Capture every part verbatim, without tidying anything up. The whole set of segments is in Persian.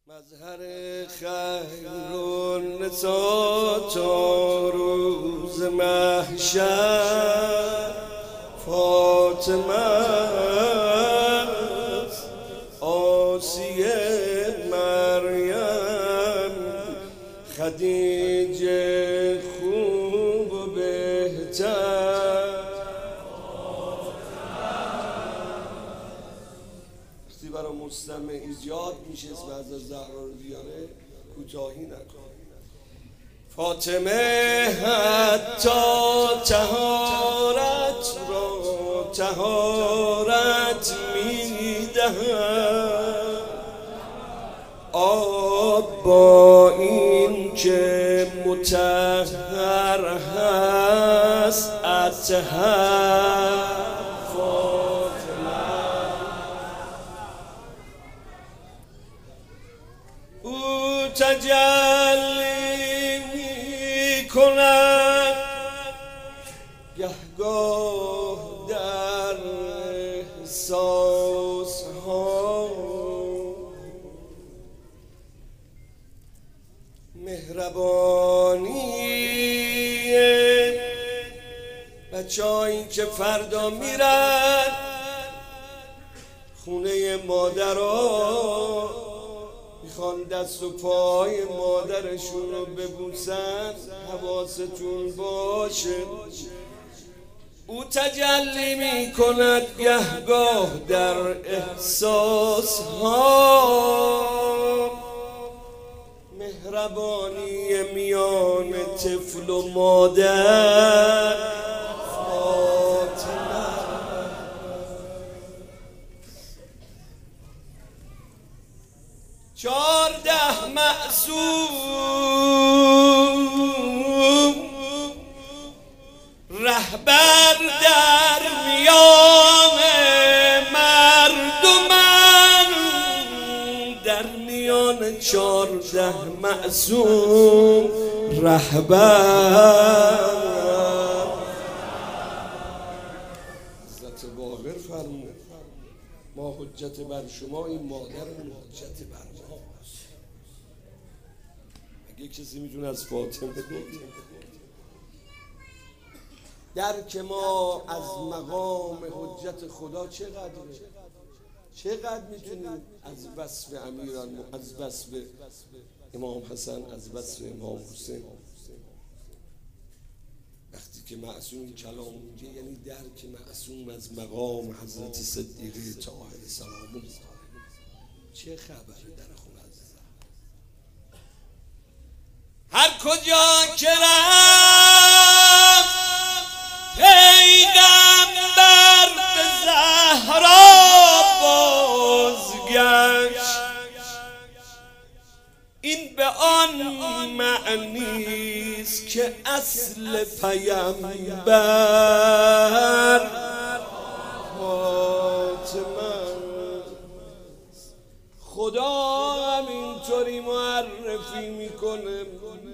مظهر خیر النساء تا روز محشر فاطمه است، آسیه مریم خدیجه خوب و بهتر. وقتی برای مستمع ایجاد میشه اسم از زهرا رو بیاره کوتاهی نکن. فاطمه حتی طهارت را طهارت میدهد، آب با این که مطهر هست اطهر. او تجلی می کند گهگاه در احساس ها، مهربانی بچه‌هایی که فردا میرن خونه مادرها میخوان دست و پای مادرشون رو ببوسن، حواستون باشه. او تجلی میکند گهگاه در احساس ها، مهربانی میان طفل و مادر. چارده معصوم رهبر در میان مردمن، در میان چارده معصوم رهبر. حضرت باقر فرمود ما حجت بر شما، این مادرمون حجت بر ما. اگه کسی میتونه از فاطمه بگه درک ما از مقام حجت خدا چقدره، چقدر میتونیم از وصف امیران، از وصف امام حسن، از وصف امام حسین. وقتی که معصوم کلام میگه یعنی درک معصوم از مقام حضرت صدیقه طاهره سلام الله. چه خبره در خونه عزیزم؟ هر کجا که رفت پیغمبر به زهرا بازگشت، این به آن معنیست که اصل پیامبر فاطمه. خدا همینطوری معرفی میکنه.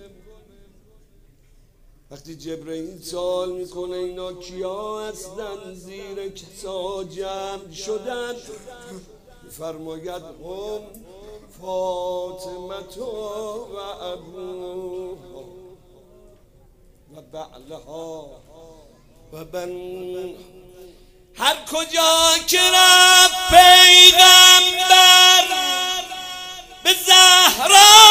وقتی جبرئیل سوال میکنه اینا کیا هستن زیر کسا جمع شدن، فرماید هم فاطمه و ابوها و بعلها و بن. هر کجا که رفت پیغمبر به زهرا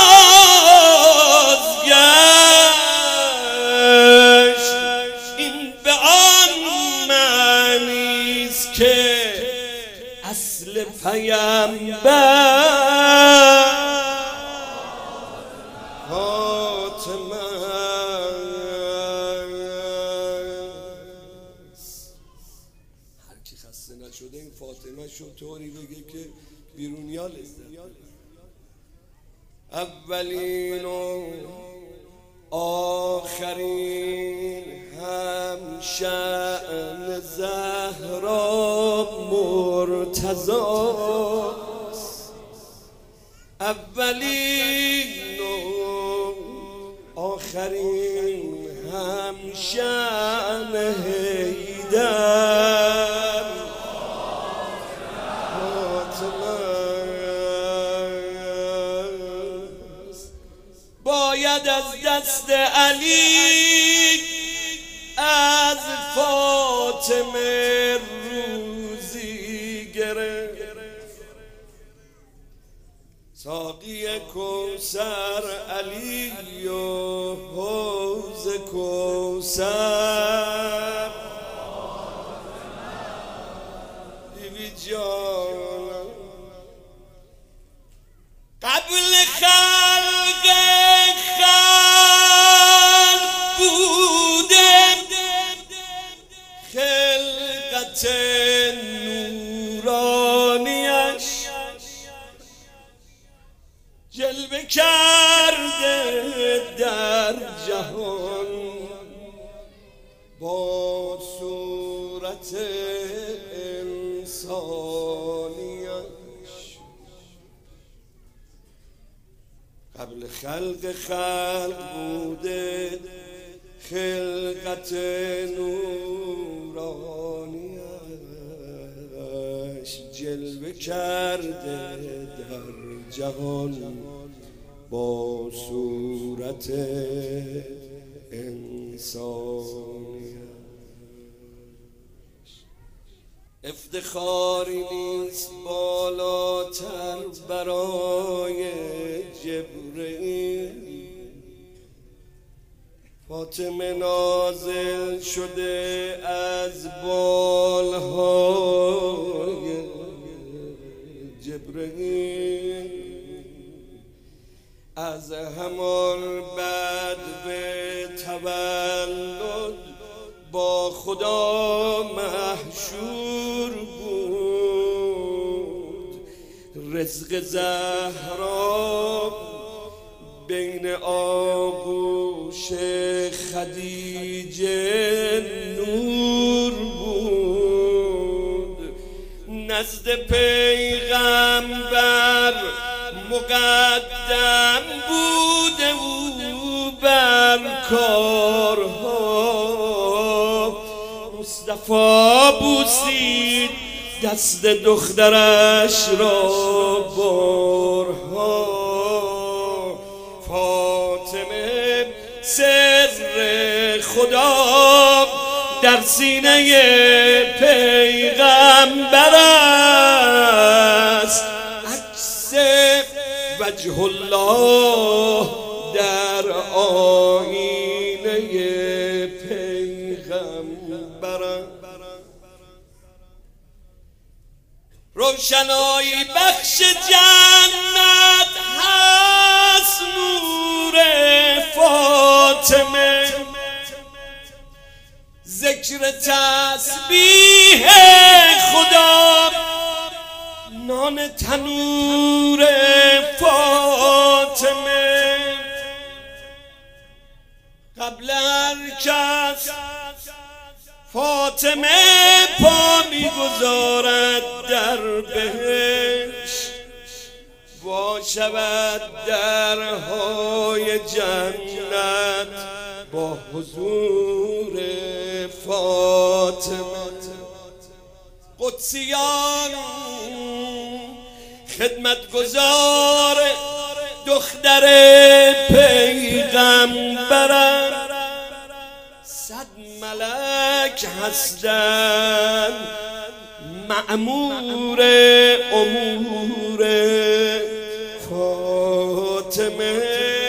بازگشت، این به آن معنیست که اصل پیامبر فاطمه. هر کی خسته نشده این فاطمه شو طوری بگه که بیرونیا لذت. اولین و آخرین هم شأن زهرا مرتضاست، اولین و آخرین هم شأن حیدر فاطمه. باید از دست علی از فاطمه روزی گرفت. ساقی کوثر علی و حوض کوثر بیبی جان قبل خلق خلق بوده خلقت نورانیش جلوه کرده در جهان با صورت انسانیش. قبل خلق خلق بوده خلقت نورانیش جلوه کرده در جهان با صورت انسانیش. افتخاری نیست بالاتر برای جبرئیل فاطمه نازل شده از بالهای جبرئیل از همان بعد به تولد با خدا محشور بود. رزق زهرا بین آغوش خدیجه نور بود. نزد پیغمبر مقدم بوده او بر کارها. مصطفی بوسید دست دخترش را بارها. فاطمه سر خدا در سینه پیغمبر است. عکس وجه الله در آینه پیغمبر است. روشنایی بخش جنت هست نور فاطمه. ذکر تسبیح خدا نان تنور فاطمه. قبل هر کس فاطمه پا میگذارد در بهشت. وا شود درهای جنت با حضور فاطمه. قدسیان خدمتگزار دختر پیغمبرم. صد ملک هستند مأمور امور فاطمه.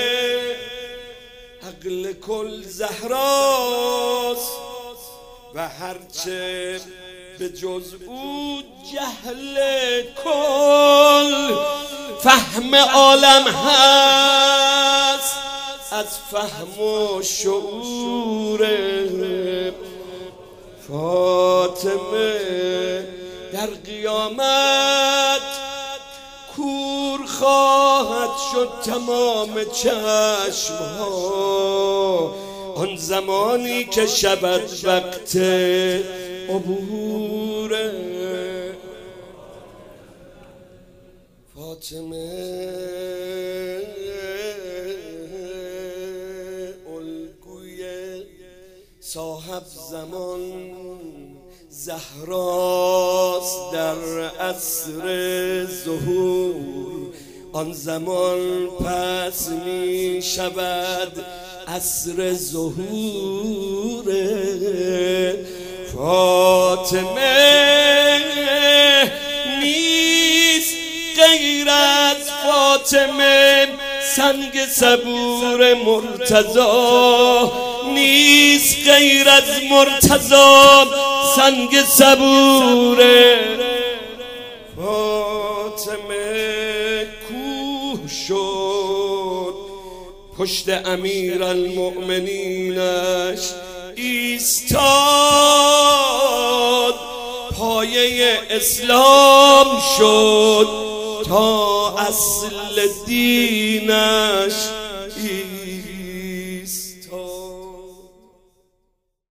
عقل کل زهراست و هرچه به جز او جهل کل. فهم عالم هست از فهم و شعور فاطمه. در قیامت کور خواهد شد تمام چشمها. آن زمانی که شود وقت عبور فاطمه. الگوی صاحب زمان زهراست در عصر ظهور. آن زمان پس می شود عصر ظهور فاطمه، نیست غیر از فاطمه سنگ صبور مرتضی، نیست غیر از مرتضی سنگ صبور فاطمه. کوه شد پشت امیرالمؤمنینش ایستاد، پایه اسلام شد تا اصل دینش